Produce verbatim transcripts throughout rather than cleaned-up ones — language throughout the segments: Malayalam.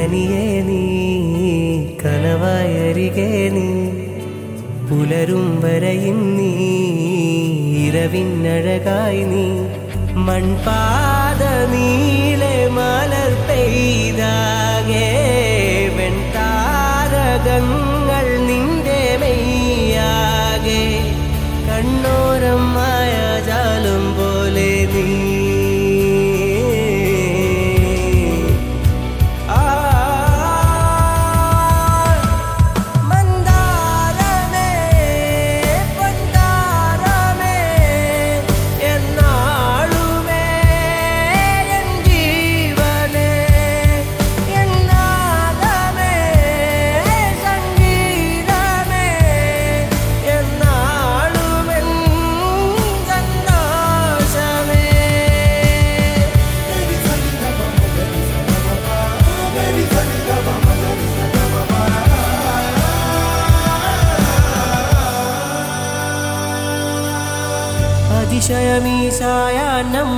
കനിയേ നീ കനവായരികെ നീ പുലരും വരയും നീ ഇരവിനഴകായി നീ മൺപാത നീലെ മലർ പെയ്താകെ വെൺതാരകങ്ങൾ നിന്റെ മെയ്യാകെ കണ്ണോരം മായാജാലം പോലെ നീ അതിശയമീശായാനം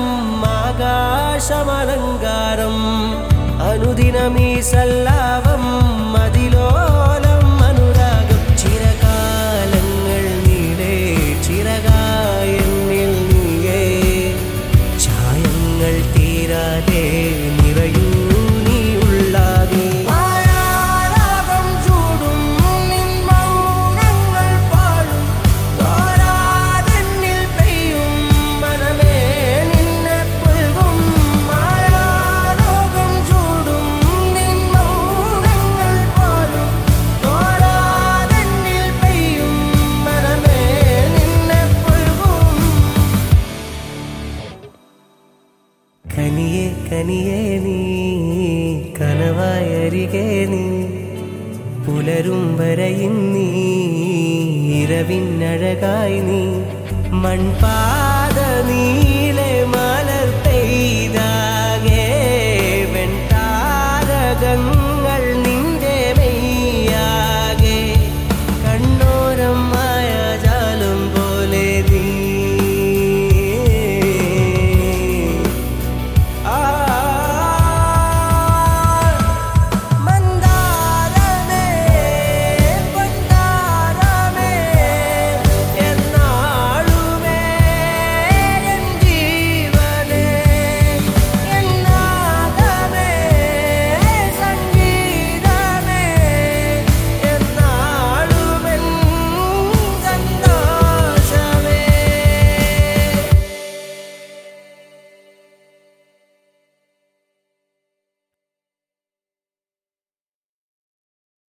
ആകാശമലങ്കാരം അനുദിനമീ സല്ലാപം മതിലോലം അനുരാഗം ചിരകാലങ്ങൾ നീളേ ചിരകായെന്നിൽ നീയേ ഛായങ്ങൾ തീരാതെ നിറയൂ നീ ഉള്ളാകെ കനിയേ കനിയേ നീ കനവായരികെ നീ പുലരും വരയും നീ ഇരവിനഴകായി നീ മൺപാ